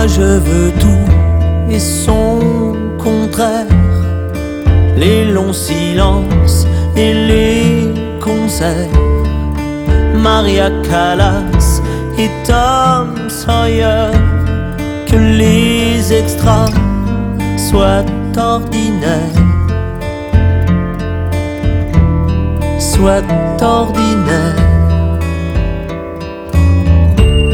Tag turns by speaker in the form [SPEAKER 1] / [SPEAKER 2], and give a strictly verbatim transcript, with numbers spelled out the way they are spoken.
[SPEAKER 1] Moi je veux tout et son contraire, les longs silences et les concerts, Maria Callas et Tom Sawyer. Que les extras soient ordinaires, soient ordinaires.